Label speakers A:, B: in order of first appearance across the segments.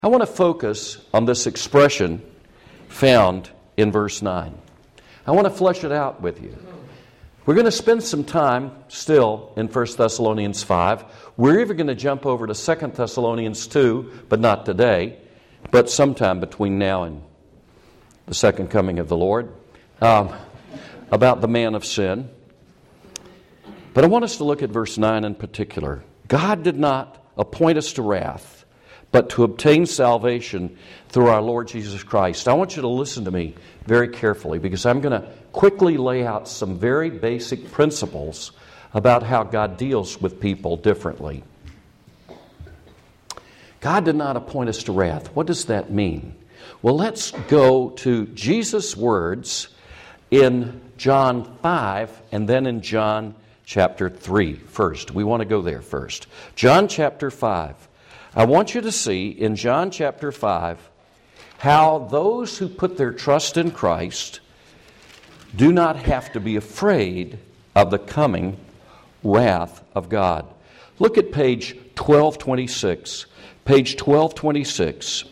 A: I want to focus on this expression found in verse 9. I want to flesh it out with you. We're going to spend some time still in 1 Thessalonians 5. We're even going to jump over to 2 Thessalonians 2, but not today, but sometime between now and the second coming of the Lord, about the man of sin. But I want us to look at verse 9 in particular. God did not appoint us to wrath, but to obtain salvation through our Lord Jesus Christ. I want you to listen to me very carefully, because I'm going to quickly lay out some very basic principles about how God deals with people differently. God did not appoint us to wrath. What does that mean? Well, let's go to Jesus' words in John 5 and then in John chapter 3 first. We want to go there first. John chapter 5. I want you to see in John chapter 5 how those who put their trust in Christ do not have to be afraid of the coming wrath of God. Look at page 1226. Page 1226.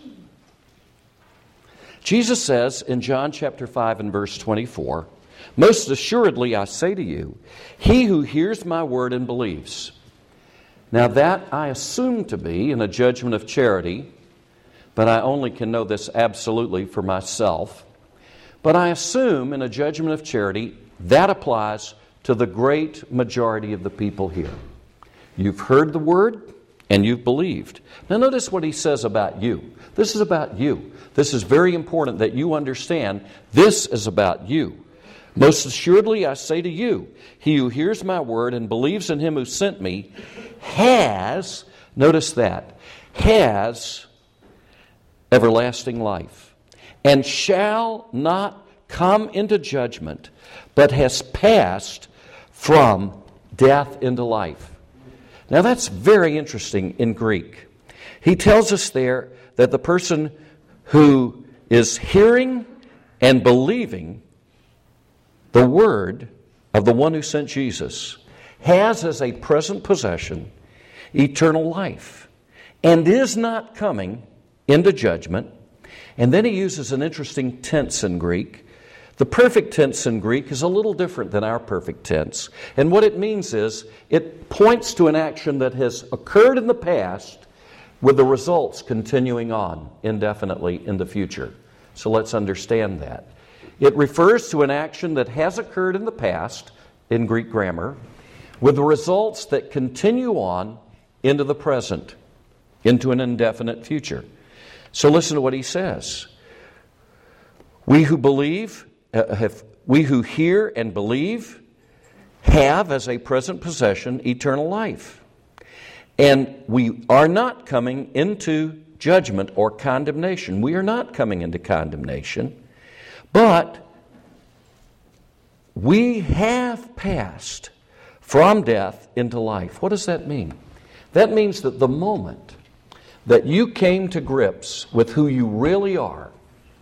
A: Jesus says in John chapter 5 and verse 24, "Most assuredly I say to you, he who hears my word and believes." Now that I assume to be in a judgment of charity, but I only can know this absolutely for myself. But I assume in a judgment of charity, that applies to the great majority of the people here. You've heard the word and you've believed. Now notice what he says about you. This is about you. This is very important that you understand this is about you. "Most assuredly I say to you, he who hears my word and believes in him who sent me has," notice that, "has everlasting life, and shall not come into judgment, but has passed from death into life." Now that's very interesting in Greek. He tells us there that the person who is hearing and believing the word of the one who sent Jesus has as a present possession eternal life and is not coming into judgment. And then he uses an interesting tense in Greek. The perfect tense in Greek is a little different than our perfect tense. And what it means is it points to an action that has occurred in the past with the results continuing on indefinitely in the future. So let's understand that. It refers to an action that has occurred in the past, in Greek grammar, with the results that continue on into the present, into an indefinite future. So listen to what he says. We who hear and believe have as a present possession eternal life. And we are not coming into judgment or condemnation. We are not coming into condemnation. But we have passed from death into life. What does that mean? That means that the moment that you came to grips with who you really are,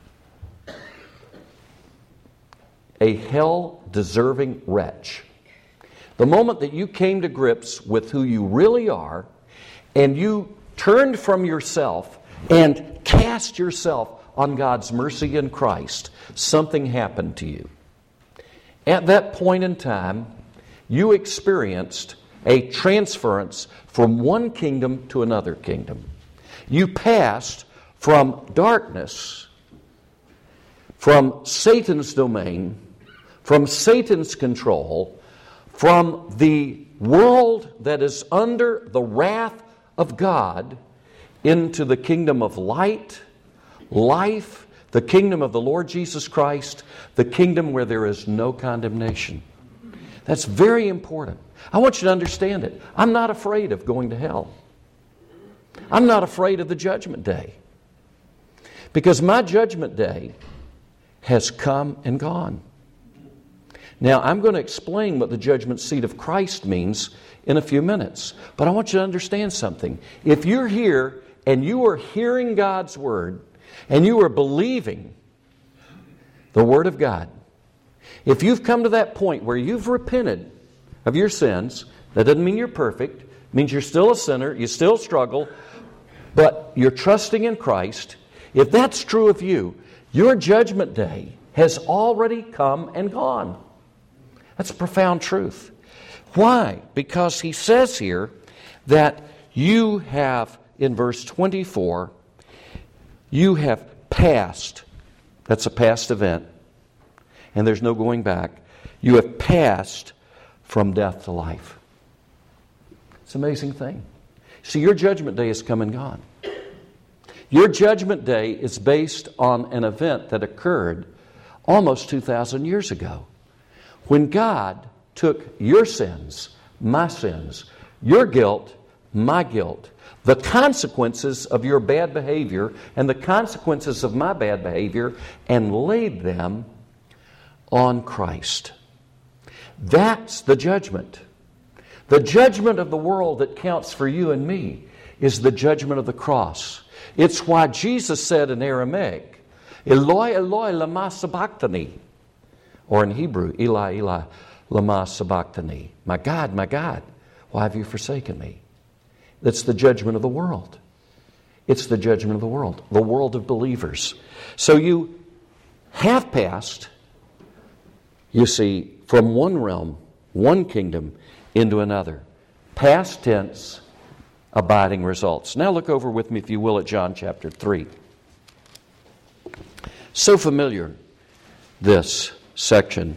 A: a hell-deserving wretch, the moment that you came to grips with who you really are, and you turned from yourself and cast yourself on God's mercy in Christ, something happened to you. At that point in time, you experienced a transference from one kingdom to another kingdom. You passed from darkness, from Satan's domain, from Satan's control, from the world that is under the wrath of God, into the kingdom of light, life, the kingdom of the Lord Jesus Christ, the kingdom where there is no condemnation. That's very important. I want you to understand it. I'm not afraid of going to hell. I'm not afraid of the judgment day, because my judgment day has come and gone. Now, I'm going to explain what the judgment seat of Christ means in a few minutes, but I want you to understand something. If you're here and you are hearing God's word and you are believing the word of God, if you've come to that point where you've repented of your sins, that doesn't mean you're perfect. It means you're still a sinner, you still struggle, but you're trusting in Christ, if that's true of you, your judgment day has already come and gone. That's a profound truth. Why? Because he says here that you have, in verse 24, you have passed. That's a past event. And there's no going back. You have passed from death to life. It's an amazing thing. See, your judgment day has come and gone. Your judgment day is based on an event that occurred almost 2,000 years ago, when God took your sins, my sins, your guilt, my guilt, the consequences of your bad behavior and the consequences of my bad behavior, and laid them on Christ. That's the judgment. The judgment of the world that counts for you and me is the judgment of the cross. It's why Jesus said in Aramaic, Eloi, Eloi, lama sabachthani. Or in Hebrew, Eli, Eli, lama sabachthani. My God, why have you forsaken me? That's the judgment of the world. It's the judgment of the world of believers. So you have passed, you see, from one realm, one kingdom, into another. Past tense, abiding results. Now look over with me, if you will, at John chapter 3. So familiar, this section.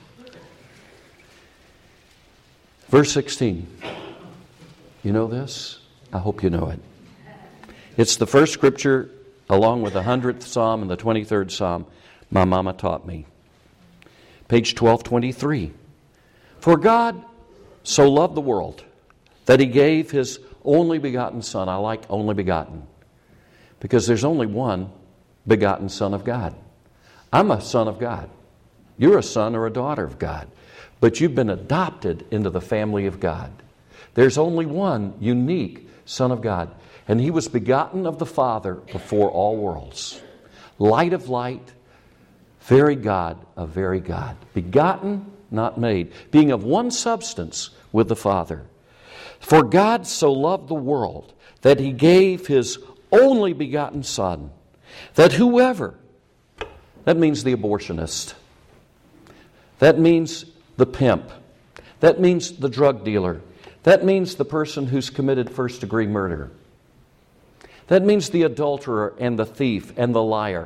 A: Verse 16. You know this? I hope you know it. It's the first scripture, along with the 100th Psalm and the 23rd Psalm, my mama taught me. Page 1223. For God so loved the world that He gave His only begotten Son. I like only begotten, because there's only one begotten Son of God. I'm a son of God. You're a son or a daughter of God. But you've been adopted into the family of God. There's only one unique Son of God. And He was begotten of the Father before all worlds. Light of light, very God of very God. Begotten, not made. Being of one substance with the Father. For God so loved the world that He gave His only begotten Son, that whoever, that means the abortionist, that means the pimp, that means the drug dealer, that means the person who's committed first-degree murder, that means the adulterer and the thief and the liar.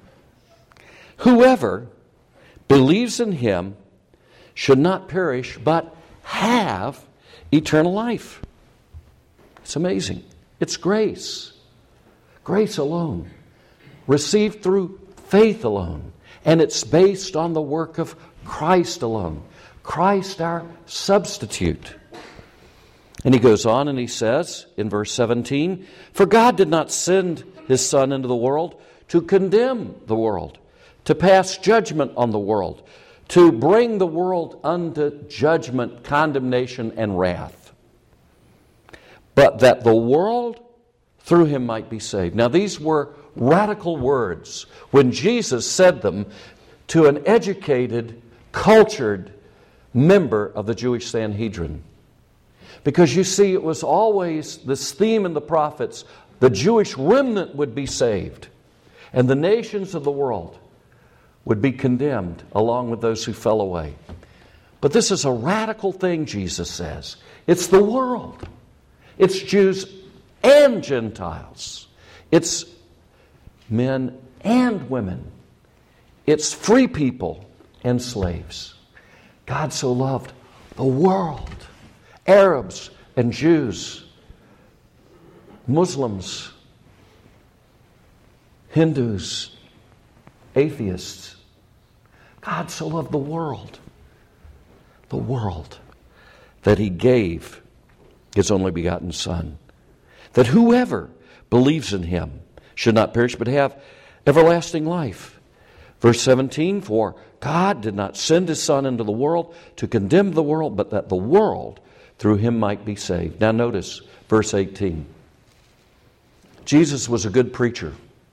A: Whoever believes in Him should not perish, but have eternal life. It's amazing. It's grace. Grace alone. Received through faith alone. And it's based on the work of Christ alone. Christ our substitute. And he goes on and he says in verse 17, for God did not send His Son into the world to condemn the world, to pass judgment on the world, to bring the world unto judgment, condemnation, and wrath, but that the world through Him might be saved. Now these were radical words when Jesus said them to an educated, cultured member of the Jewish Sanhedrin. Because you see, it was always this theme in the prophets, the Jewish remnant would be saved, and the nations of the world would be condemned along with those who fell away. But this is a radical thing, Jesus says. It's the world. It's Jews and Gentiles. It's men and women. It's free people and slaves. God so loved the world. Arabs and Jews, Muslims, Hindus, atheists. God so loved the world, that He gave His only begotten Son, that whoever believes in Him should not perish but have everlasting life. Verse 17, for God did not send His Son into the world to condemn the world, but that the world through Him might be saved. Now notice verse 18. Jesus was a good preacher.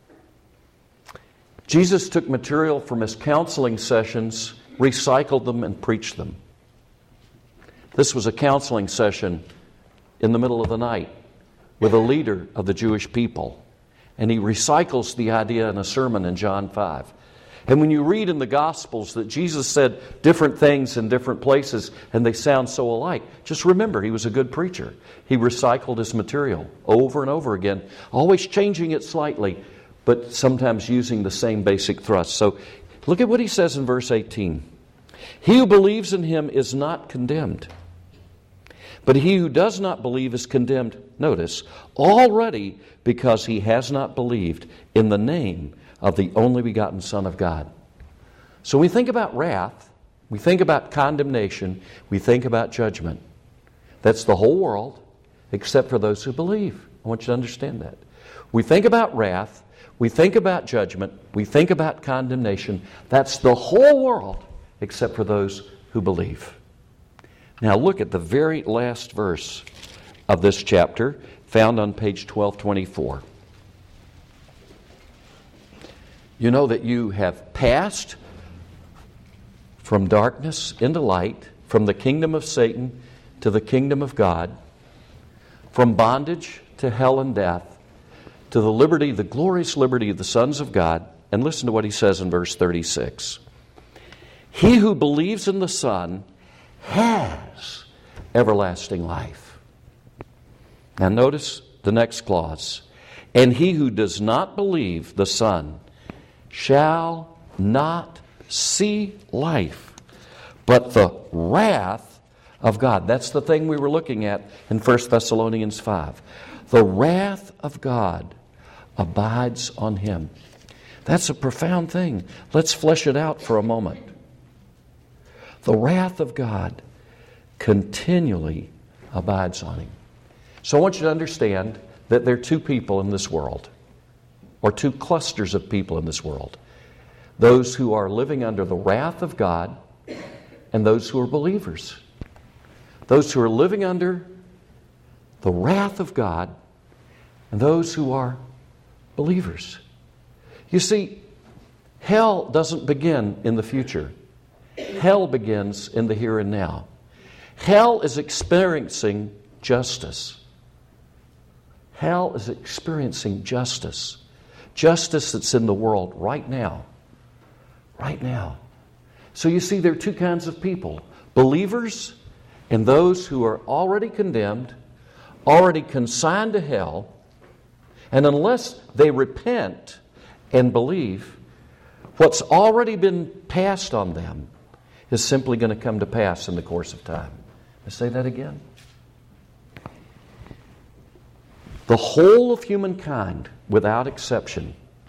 A: Jesus took material from His counseling sessions, recycled them, and preached them. This was a counseling session in the middle of the night with a leader of the Jewish people. And he recycles the idea in a sermon in John 5. And when you read in the Gospels that Jesus said different things in different places and they sound so alike, just remember he was a good preacher. He recycled his material over and over again, always changing it slightly, but sometimes using the same basic thrust. So look at what he says in verse 18. He who believes in him is not condemned, but he who does not believe is condemned, notice, already because he has not believed in the name of the only begotten Son of God. So we think about wrath, we think about condemnation, we think about judgment. That's the whole world, except for those who believe. I want you to understand that. We think about wrath, we think about judgment, we think about condemnation. That's the whole world, except for those who believe. Now look at the very last verse of this chapter, found on page 1224. You know that you have passed from darkness into light, from the kingdom of Satan to the kingdom of God, from bondage to hell and death, to the liberty, the glorious liberty of the sons of God. And listen to what he says in verse 36. He who believes in the Son has everlasting life. Now notice the next clause. And he who does not believe the Son shall not see life, but the wrath of God. That's the thing we were looking at in 1 Thessalonians 5. The wrath of God abides on him. That's a profound thing. Let's flesh it out for a moment. The wrath of God continually abides on him. So I want you to understand that there are two people in this world, or two clusters of people in this world. Those who are living under the wrath of God and those who are believers. Those who are living under the wrath of God and those who are believers. You see, hell doesn't begin in the future. Hell begins in the here and now. Hell is experiencing justice. Hell is experiencing justice. Justice that's in the world right now. Right now. So you see, there are two kinds of people. Believers and those who are already condemned, already consigned to hell, and unless they repent and believe, what's already been passed on them is simply going to come to pass in the course of time. I say that again. The whole of humankind, without exception,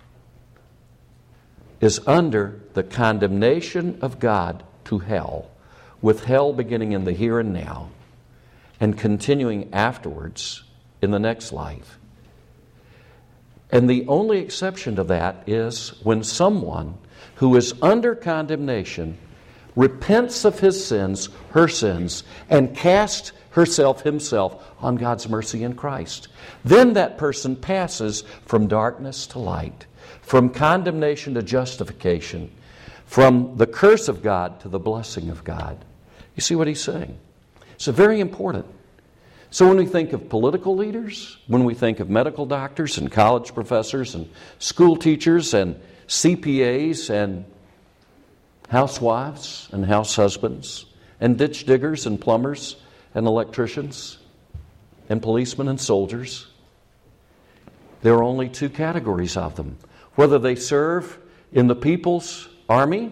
A: is under the condemnation of God to hell, with hell beginning in the here and now and continuing afterwards in the next life. And the only exception to that is when someone who is under condemnation repents of his sins, her sins, and casts herself, himself, on God's mercy in Christ. Then that person passes from darkness to light, from condemnation to justification, from the curse of God to the blessing of God. You see what he's saying? It's very important. So when we think of political leaders, when we think of medical doctors and college professors and school teachers and CPAs and housewives and house husbands and ditch diggers and plumbers and electricians and policemen and soldiers, there are only two categories of them. Whether they serve in the People's Army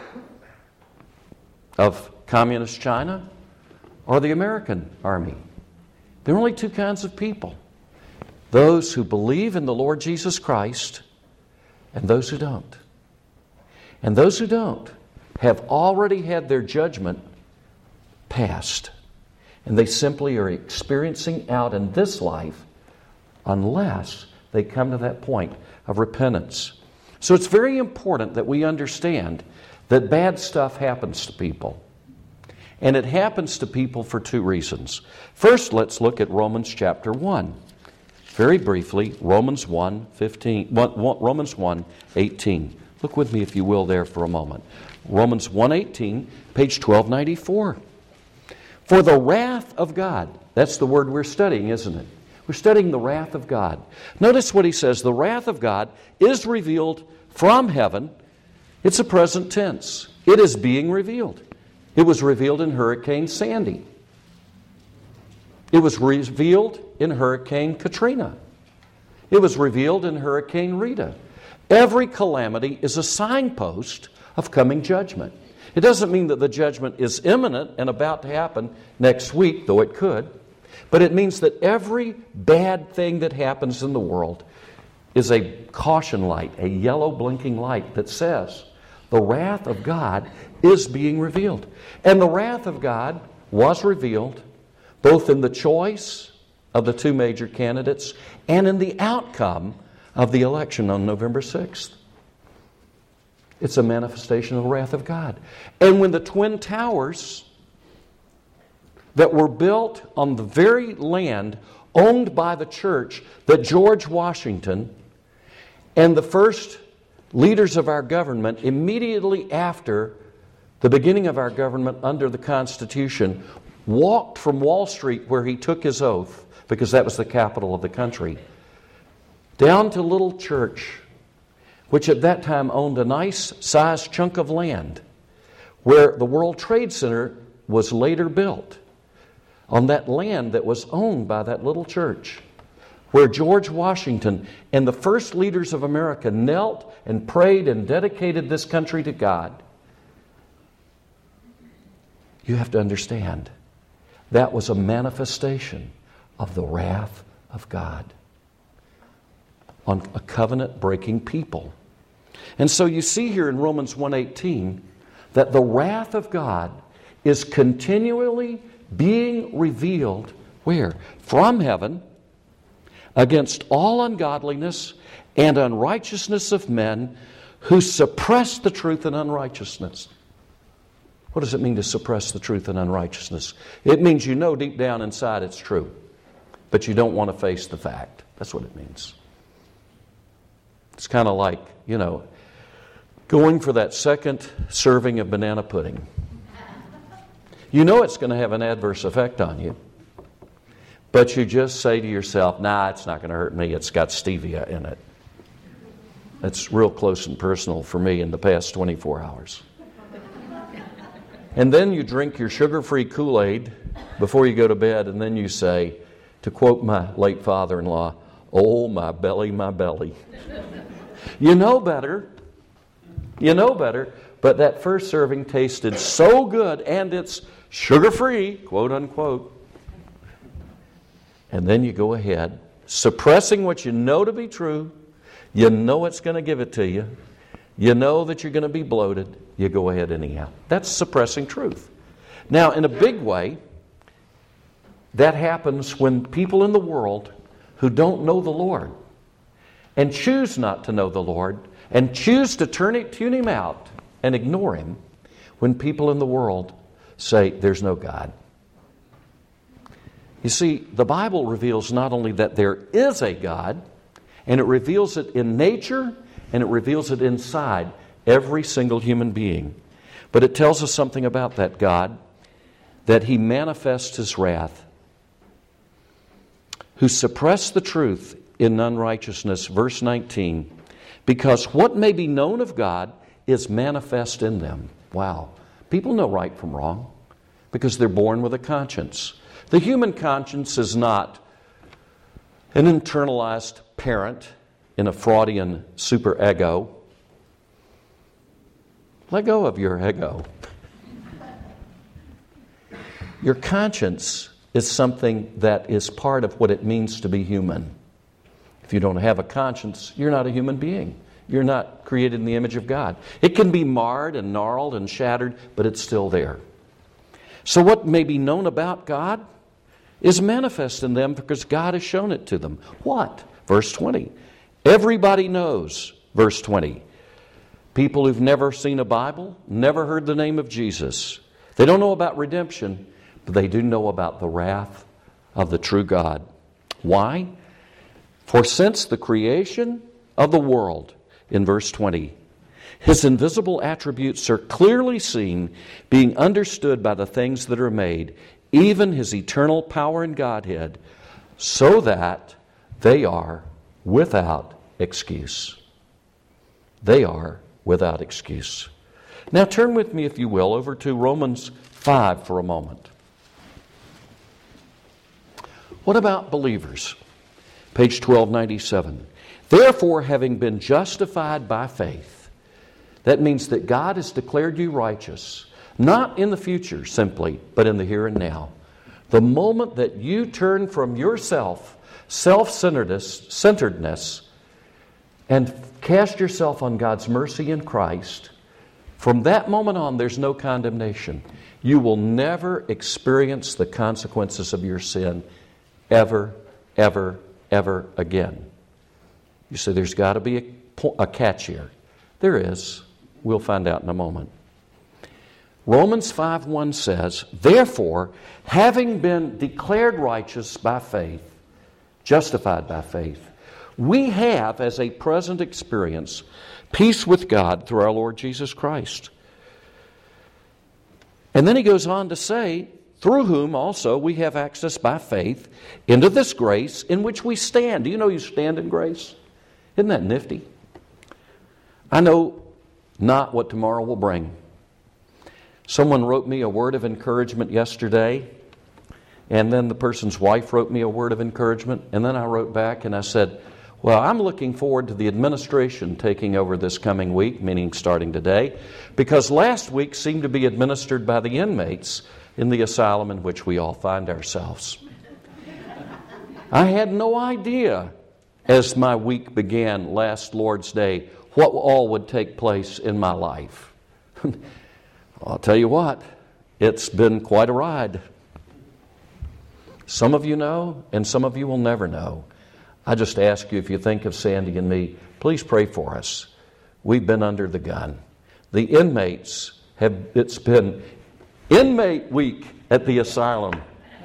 A: of Communist China or the American Army. There are only two kinds of people. Those who believe in the Lord Jesus Christ and those who don't. And those who don't have already had their judgment passed. And they simply are experiencing out in this life unless they come to that point of repentance. So it's very important that we understand that bad stuff happens to people. And it happens to people for two reasons. First, let's look at Romans chapter 1. Very briefly, Romans 1:18. Look with me, if you will, there for a moment. Romans 1:18, page 1294. For the wrath of God, that's the word we're studying, isn't it? We're studying the wrath of God. Notice what he says. The wrath of God is revealed from heaven. It's a present tense. It is being revealed. It was revealed in Hurricane Sandy. It was revealed in Hurricane Katrina. It was revealed in Hurricane Rita. Every calamity is a signpost of coming judgment. It doesn't mean that the judgment is imminent and about to happen next week, though it could. But it means that every bad thing that happens in the world is a caution light, a yellow blinking light that says the wrath of God is being revealed. And the wrath of God was revealed both in the choice of the two major candidates and in the outcome of the election on November 6th. It's a manifestation of the wrath of God. And when the Twin Towers that were built on the very land owned by the church that George Washington and the first leaders of our government immediately after the beginning of our government under the Constitution walked from Wall Street where he took his oath, because that was the capital of the country, down to Little Church, which at that time owned a nice sized chunk of land where the World Trade Center was later built, on that land that was owned by that little church, where George Washington and the first leaders of America knelt and prayed and dedicated this country to God. You have to understand, that was a manifestation of the wrath of God on a covenant-breaking people. And so you see here in Romans 1:18 that the wrath of God is continually being revealed, where? From heaven, against all ungodliness and unrighteousness of men who suppress the truth in unrighteousness. What does it mean to suppress the truth in unrighteousness? It means you know deep down inside it's true, but you don't want to face the fact. That's what it means. It's kind of like, going for that second serving of banana pudding. You know it's going to have an adverse effect on you, but you just say to yourself, nah, it's not going to hurt me. It's got stevia in it. That's real close and personal for me in the past 24 hours. And then you drink your sugar-free Kool-Aid before you go to bed, and then you say, to quote my late father-in-law, oh, my belly, my belly. You know better. You know better. But that first serving tasted so good, and it's sugar-free, quote unquote. And then you go ahead, suppressing what you know to be true. You know it's going to give it to you. You know that you're going to be bloated. You go ahead anyhow. That's suppressing truth. Now, in a big way, that happens when people in the world who don't know the Lord and choose not to know the Lord and choose to tune Him out and ignore Him, when people in the world say there's no God. You see, the Bible reveals not only that there is a God, and it reveals it in nature, and it reveals it inside every single human being, but it tells us something about that God, that He manifests His wrath, who suppress the truth in unrighteousness, verse 19, because what may be known of God is manifest in them. Wow. People know right from wrong because they're born with a conscience. The human conscience is not an internalized parent in a Freudian superego. Let go of your ego. Your conscience is something that is part of what it means to be human. If you don't have a conscience, you're not a human being. You're not created in the image of God. It can be marred and gnarled and shattered, but it's still there. So what may be known about God is manifest in them because God has shown it to them. What? Verse 20. Everybody knows, verse 20. People who've never seen a Bible, never heard the name of Jesus. They don't know about redemption, but they do know about the wrath of the true God. Why? For since the creation of the world, in verse 20, His invisible attributes are clearly seen, being understood by the things that are made, even His eternal power and Godhead, so that they are without excuse. They are without excuse. Now turn with me, if you will, over to Romans 5 for a moment. What about believers? Page 1297. Therefore, having been justified by faith, that means that God has declared you righteous, not in the future simply, but in the here and now. The moment that you turn from yourself, self-centeredness, and cast yourself on God's mercy in Christ, from that moment on, there's no condemnation. You will never experience the consequences of your sin ever, ever, ever again. You say there's got to be a catch here. There is. We'll find out in a moment. Romans 5:1 says, therefore, having been declared righteous by faith, justified by faith, we have, as a present experience, peace with God through our Lord Jesus Christ. And then he goes on to say, through whom also we have access by faith into this grace in which we stand. Do you know you stand in grace? Isn't that nifty? I know not what tomorrow will bring. Someone wrote me a word of encouragement yesterday, and then the person's wife wrote me a word of encouragement, and then I wrote back and I said, well, I'm looking forward to the administration taking over this coming week, meaning starting today, because last week seemed to be administered by the inmates in the asylum in which we all find ourselves. I had no idea as my week began last Lord's Day what all would take place in my life. I'll tell you what, it's been quite a ride. Some of you know, and some of you will never know. I just ask you, if you think of Sandy and me, please pray for us. We've been under the gun. The inmates it's been inmate week at the asylum.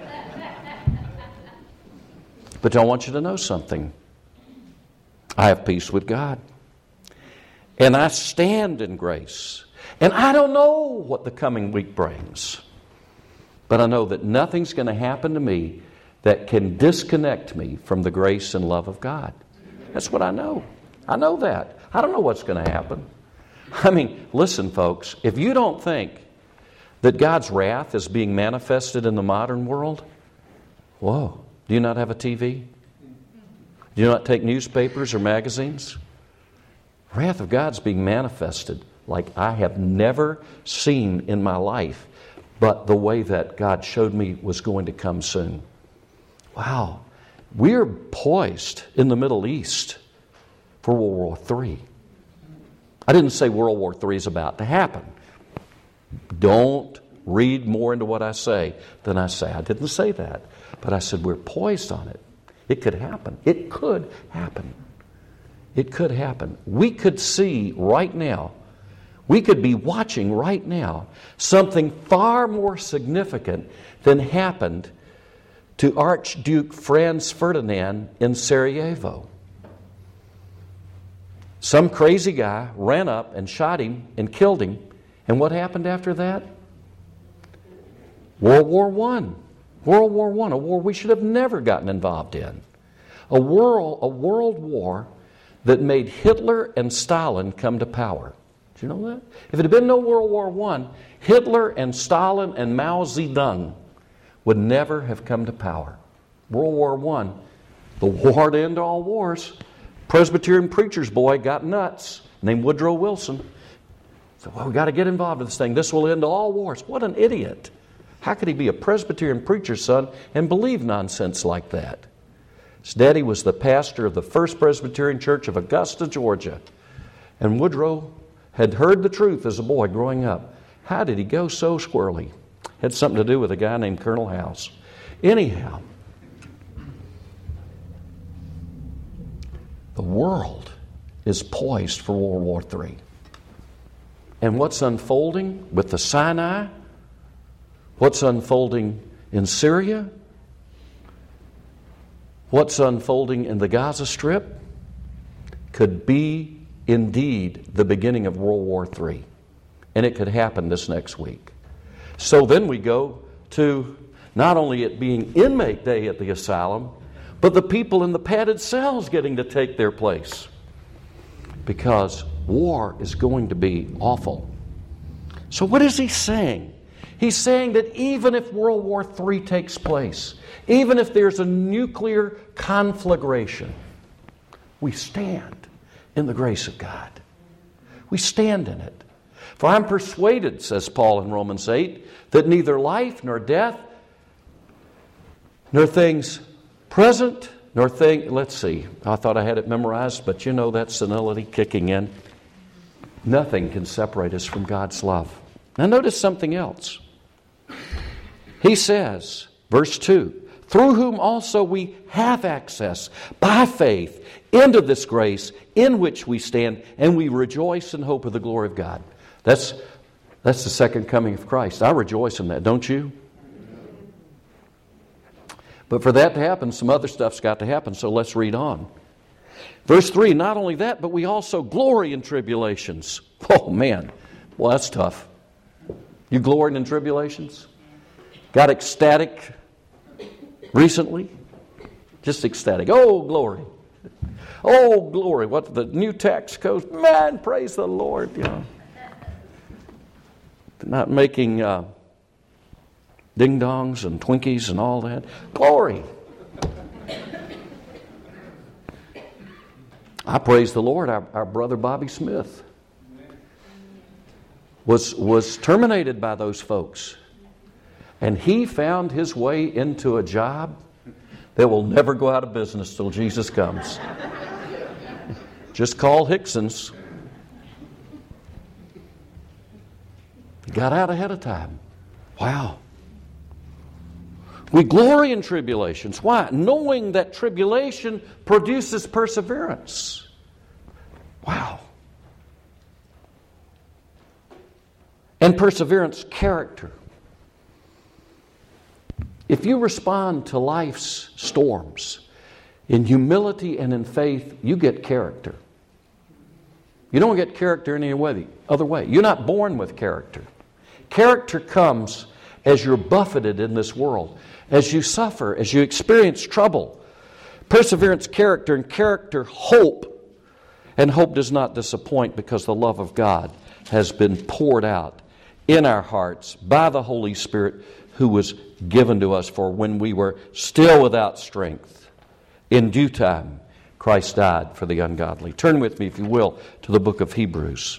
A: But I want you to know something. I have peace with God. And I stand in grace. And I don't know what the coming week brings. But I know that nothing's going to happen to me that can disconnect me from the grace and love of God. That's what I know. I know that. I don't know what's going to happen. I mean, listen, folks, if you don't think that God's wrath is being manifested in the modern world, whoa, do you not have a TV? Do you not take newspapers or magazines? Wrath of God's being manifested like I have never seen in my life, but the way that God showed me was going to come soon. Wow, we're poised in the Middle East for World War III. I didn't say World War III is about to happen. Don't read more into what I say than I say. I didn't say that. But I said we're poised on it. It could happen. It could happen. It could happen. We could see right now, we could be watching right now something far more significant than happened to Archduke Franz Ferdinand in Sarajevo. Some crazy guy ran up and shot him and killed him. And what happened after that? World War I. World War I, a war we should have never gotten involved in. A world war that made Hitler and Stalin come to power. Do you know that? If it had been no World War I, Hitler and Stalin and Mao Zedong would never have come to power. World War I, the war to end all wars. Presbyterian preacher's boy got nuts, named Woodrow Wilson. So, well, we've got to get involved in this thing. This will end all wars. What an idiot. How could he be a Presbyterian preacher's son and believe nonsense like that? His daddy was the pastor of the First Presbyterian Church of Augusta, Georgia. And Woodrow had heard the truth as a boy growing up. How did he go so squirrely? Had something to do with a guy named Colonel House. Anyhow, the world is poised for World War III. And what's unfolding with the Sinai? What's unfolding in Syria? What's unfolding in the Gaza Strip could be indeed the beginning of World War III. And it could happen this next week. So then we go to not only it being inmate day at the asylum, but the people in the padded cells getting to take their place. Because war is going to be awful. So what is he saying? He's saying that even if World War III takes place, even if there's a nuclear conflagration, we stand in the grace of God. We stand in it. For I'm persuaded, says Paul in Romans 8, that neither life nor death, nor things present, nor let's see, I thought I had it memorized, but you know that senility kicking in. Nothing can separate us from God's love. Now notice something else. He says, verse 2, through whom also we have access by faith into this grace in which we stand, and we rejoice in hope of the glory of God. That's the second coming of Christ. I rejoice in that, don't you? But for that to happen, some other stuff's got to happen, so let's read on. Verse 3, not only that, but we also glory in tribulations. Oh man, well that's tough. You gloried in tribulations? Got ecstatic recently? Just ecstatic. Oh, glory. Oh, glory. What the new text goes, man, praise the Lord. You know. Not making ding-dongs and Twinkies and all that. Glory. I praise the Lord. Our brother Bobby Smith was terminated by those folks. And he found his way into a job that will never go out of business till Jesus comes. Just call Hickson's. He got out ahead of time. Wow. We glory in tribulations. Why? Knowing that tribulation produces perseverance. Wow. And perseverance, character. If you respond to life's storms in humility and in faith, you get character. You don't get character any other way. You're not born with character. Character comes as you're buffeted in this world, as you suffer, as you experience trouble. Perseverance, character, and character, hope. And hope does not disappoint because the love of God has been poured out in our hearts by the Holy Spirit who was given to us for when we were still without strength. In due time, Christ died for the ungodly. Turn with me, if you will, to the book of Hebrews.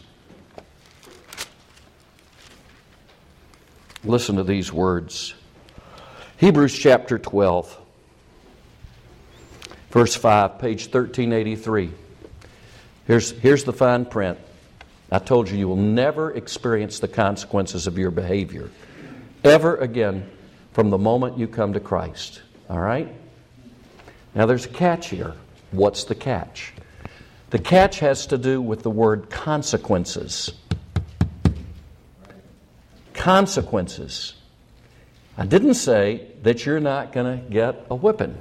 A: Listen to these words. Hebrews chapter 12, verse 5, page 1383. Here's the fine print. I told you will never experience the consequences of your behavior ever again from the moment you come to Christ. All right? Now there's a catch here. What's the catch? The catch has to do with the word consequences. Consequences. I didn't say that you're not going to get a whipping.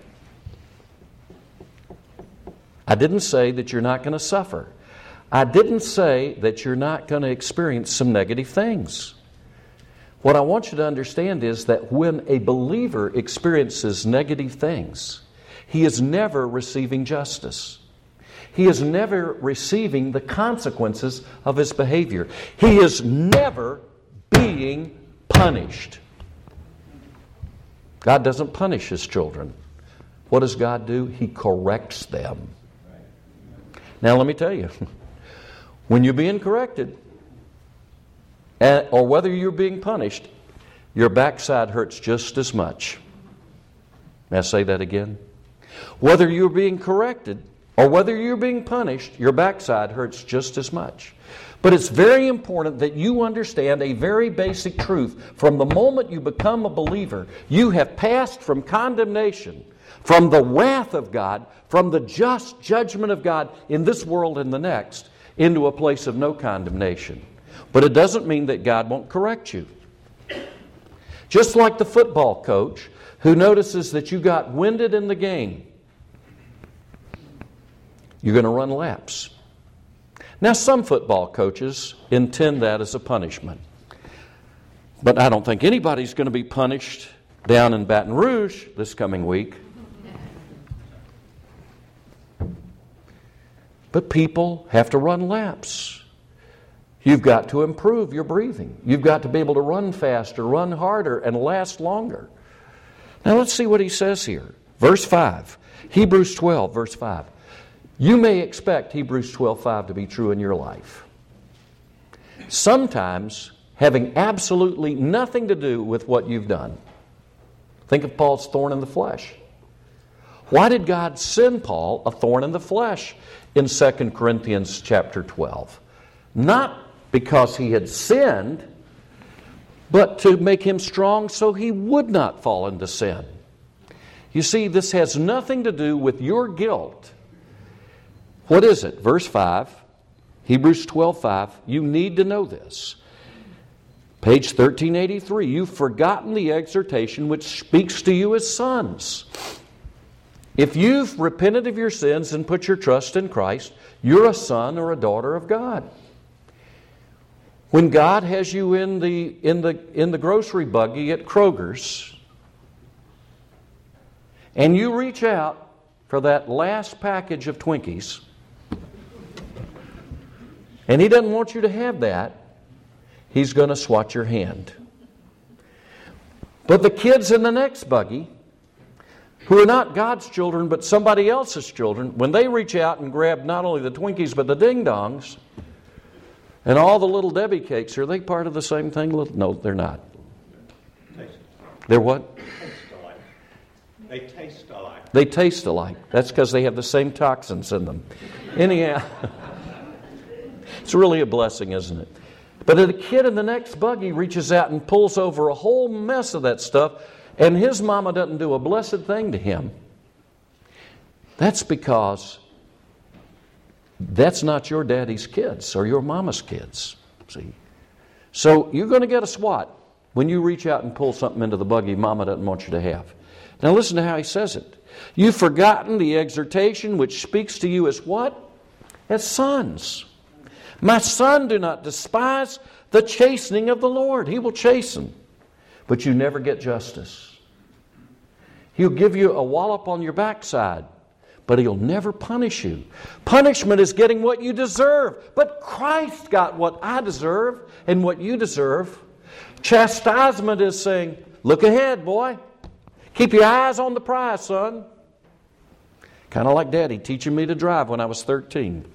A: I didn't say that you're not going to suffer. I didn't say that you're not going to experience some negative things. What I want you to understand is that when a believer experiences negative things, he is never receiving justice. He is never receiving the consequences of his behavior. He is never being punished. God doesn't punish His children. What does God do? He corrects them. Now let me tell you, when you're being corrected, or whether you're being punished, your backside hurts just as much. May I say that again? Whether you're being corrected or whether you're being punished, your backside hurts just as much. But it's very important that you understand a very basic truth. From the moment you become a believer, you have passed from condemnation, from the wrath of God, from the just judgment of God in this world and the next, into a place of no condemnation. But it doesn't mean that God won't correct you. Just like the football coach who notices that you got winded in the game, you're going to run laps. Now, some football coaches intend that as a punishment. But I don't think anybody's going to be punished down in Baton Rouge this coming week. But people have to run laps. You've got to improve your breathing. You've got to be able to run faster, run harder, and last longer. Now let's see what he says here. Verse 5. Hebrews 12, verse 5. You may expect Hebrews 12:5 to be true in your life. Sometimes having absolutely nothing to do with what you've done. Think of Paul's thorn in the flesh. Why did God send Paul a thorn in the flesh in 2 Corinthians chapter 12? Not because he had sinned, but to make him strong so he would not fall into sin. You see, this has nothing to do with your guilt. What is it? Verse 5, Hebrews 12:5. You need to know this. Page 1383. You've forgotten the exhortation which speaks to you as sons. If you've repented of your sins and put your trust in Christ, you're a son or a daughter of God. When God has you in the grocery buggy at Kroger's, and you reach out for that last package of Twinkies, and He doesn't want you to have that, He's going to swat your hand. But the kids in the next buggy, who are not God's children but somebody else's children, when they reach out and grab not only the Twinkies but the ding-dongs and all the Little Debbie cakes, are they part of the same thing? No, they're not. They're what?
B: They taste alike.
A: They taste alike. That's because they have the same toxins in them. Anyhow, it's really a blessing, isn't it? But the kid in the next buggy reaches out and pulls over a whole mess of that stuff, and his mama doesn't do a blessed thing to him. That's because that's not your daddy's kids or your mama's kids. See? So you're going to get a swat when you reach out and pull something into the buggy mama doesn't want you to have. Now listen to how he says it. You've forgotten the exhortation which speaks to you as what? As sons. My son, do not despise the chastening of the Lord. He will chasten, but you never get justice. He'll give you a wallop on your backside, but He'll never punish you. Punishment is getting what you deserve, but Christ got what I deserve and what you deserve. Chastisement is saying, look ahead, boy. Keep your eyes on the prize, son. Kind of like Daddy teaching me to drive when I was 13.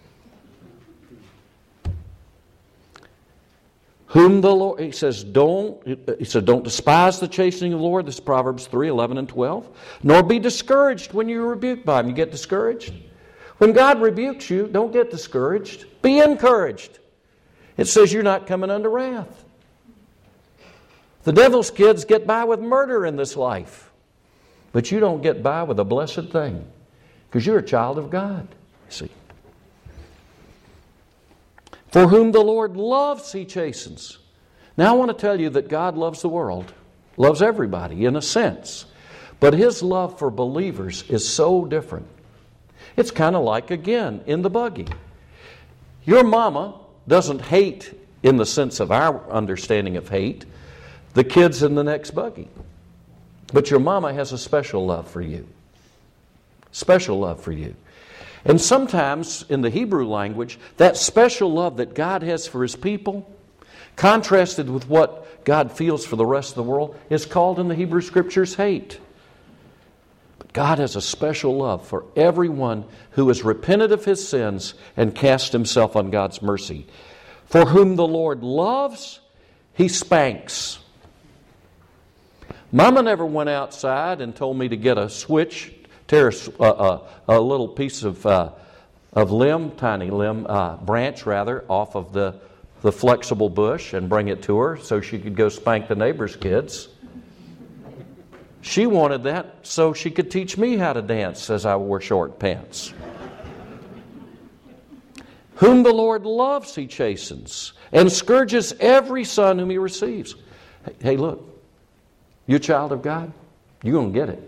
A: Whom the Lord, he says, don't despise the chastening of the Lord. This is Proverbs 3:11 and 12. Nor be discouraged when you're rebuked by Him. You get discouraged? When God rebukes you, don't get discouraged. Be encouraged. It says you're not coming under wrath. The devil's kids get by with murder in this life. But you don't get by with a blessed thing. Because you're a child of God. See? For whom the Lord loves, He chastens. Now I want to tell you that God loves the world. Loves everybody in a sense. But His love for believers is so different. It's kind of like, again, in the buggy. Your mama doesn't hate in the sense of our understanding of hate the kids in the next buggy. But your mama has a special love for you. Special love for you. And sometimes in the Hebrew language, that special love that God has for His people, contrasted with what God feels for the rest of the world, is called in the Hebrew Scriptures hate. But God has a special love for everyone who has repented of his sins and cast himself on God's mercy. For whom the Lord loves, He spanks. Mama never went outside and told me to get a switch, tear a little piece of limb, tiny limb, branch rather, off of the flexible bush and bring it to her so she could go spank the neighbor's kids. She wanted that so she could teach me how to dance as I wore short pants. Whom the Lord loves, He chastens, and scourges every son whom He receives. Hey, look, you a child of God? You're going to get it.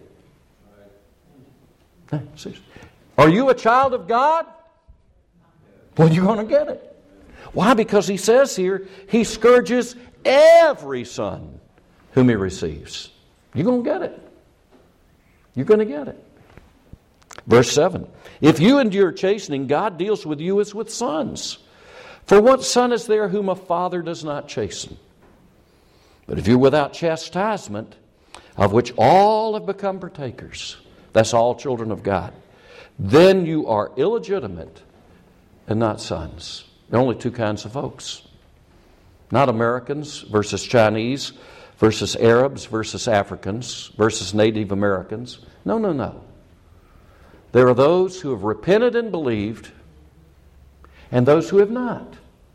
A: Are you a child of God? Well, you're going to get it. Why? Because He says here, He scourges every son whom He receives. You're going to get it. You're going to get it. Verse 7. If you endure chastening, God deals with you as with sons. For what son is there whom a father does not chasten? But if you're without chastisement, of which all have become partakers, that's all children of God, then you are illegitimate and not sons. There are only two kinds of folks. Not Americans versus Chinese versus Arabs versus Africans versus Native Americans. No, no, no. There are those who have repented and believed and those who have not.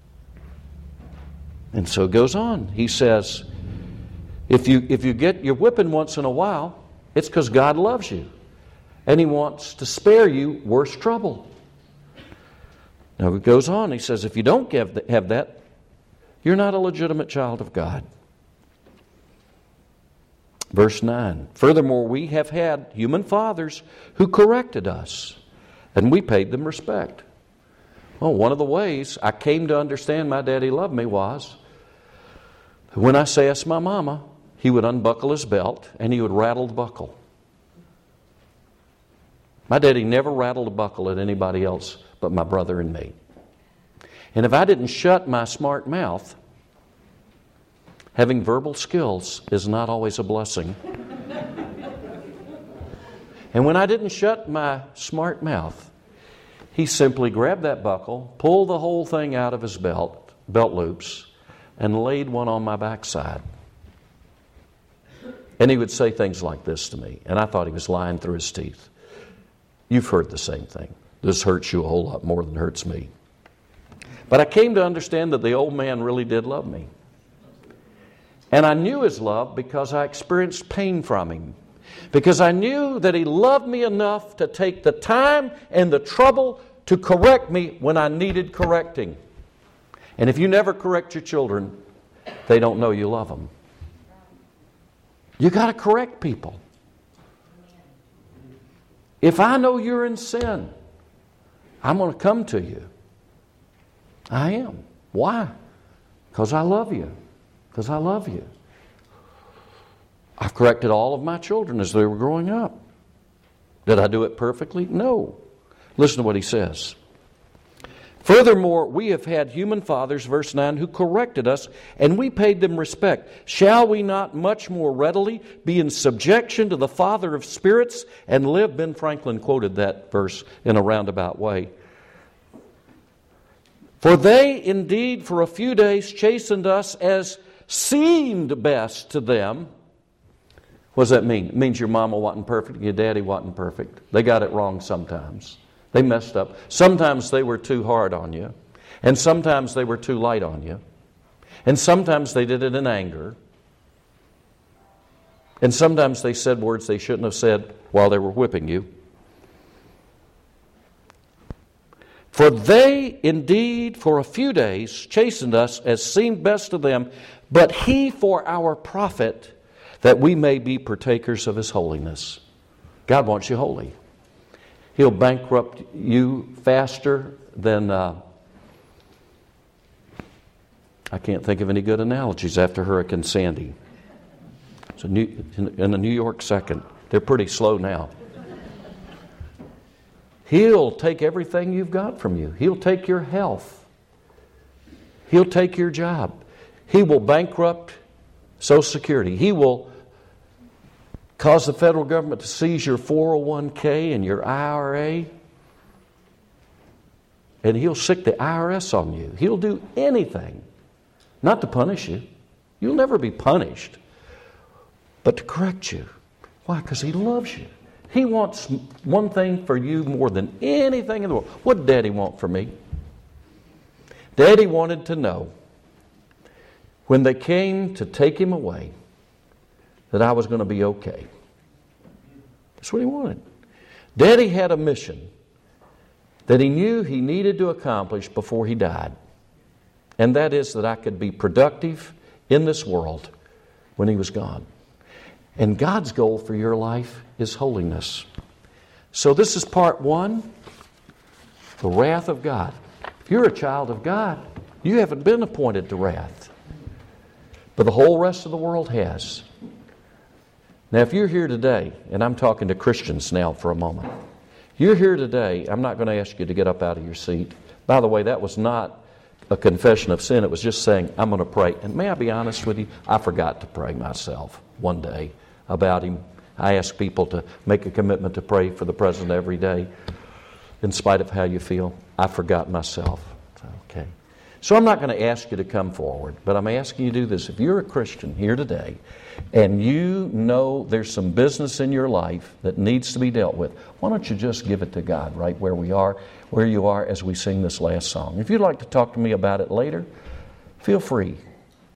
A: And so it goes on. He says, if you get your whipping once in a while, it's because God loves you. And He wants to spare you worse trouble. Now it goes on. He says, if you don't have that, you're not a legitimate child of God. Verse 9. Furthermore, we have had human fathers who corrected us, and we paid them respect. Well, one of the ways I came to understand my daddy loved me was when I say ask my mama, he would unbuckle his belt and he would rattle the buckle. My daddy never rattled a buckle at anybody else but my brother and me. And if I didn't shut my smart mouth, having verbal skills is not always a blessing. And when I didn't shut my smart mouth, he simply grabbed that buckle, pulled the whole thing out of his belt loops, and laid one on my backside. And he would say things like this to me, and I thought he was lying through his teeth. You've heard the same thing. This hurts you a whole lot more than it hurts me. But I came to understand that the old man really did love me. And I knew his love because I experienced pain from him. Because I knew that he loved me enough to take the time and the trouble to correct me when I needed correcting. And if you never correct your children, they don't know you love them. You got to correct people. If I know you're in sin, I'm going to come to you. I am. Why? Because I love you. Because I love you. I've corrected all of my children as they were growing up. Did I do it perfectly? No. Listen to what he says. Furthermore, we have had human fathers, verse 9, who corrected us, and we paid them respect. Shall we not much more readily be in subjection to the Father of spirits and live? Ben Franklin quoted that verse in a roundabout way. For they indeed for a few days chastened us as seemed best to them. What does that mean? It means your mama wasn't perfect, your daddy wasn't perfect. They got it wrong sometimes. They messed up. Sometimes they were too hard on you. And sometimes they were too light on you. And sometimes they did it in anger. And sometimes they said words they shouldn't have said while they were whipping you. For they indeed for a few days chastened us as seemed best to them, but He for our profit, that we may be partakers of His holiness. God wants you holy. He'll bankrupt you faster than... I can't think of any good analogies after Hurricane Sandy. It's in a New York second. They're pretty slow now. He'll take everything you've got from you. He'll take your health. He'll take your job. He will bankrupt Social Security. He will cause the federal government to seize your 401k and your IRA. And He'll sick the IRS on you. He'll do anything, not to punish you. You'll never be punished, but to correct you. Why? Because He loves you. He wants one thing for you more than anything in the world. What did Daddy want for me? Daddy wanted to know when they came to take him away that I was going to be okay. That's what he wanted. Daddy had a mission that he knew he needed to accomplish before he died. And that is that I could be productive in this world when he was gone. And God's goal for your life is holiness. So this is part one, the wrath of God. If you're a child of God, you haven't been appointed to wrath. But the whole rest of the world has. Now if you're here today, and I'm talking to Christians now for a moment, You're here today. I'm not going to ask you to get up out of your seat. By the way, that was not a confession of sin. It was just saying, I'm going to pray. And may I be honest with you? I forgot to pray myself one day about him. I ask people to make a commitment to pray for the president every day, in spite of how you feel. I forgot myself. Okay. So I'm not going to ask you to come forward, but I'm asking you to do this. If you're a Christian here today, and you know there's some business in your life that needs to be dealt with, why don't you just give it to God right where you are as we sing this last song. If you'd like to talk to me about it later, feel free.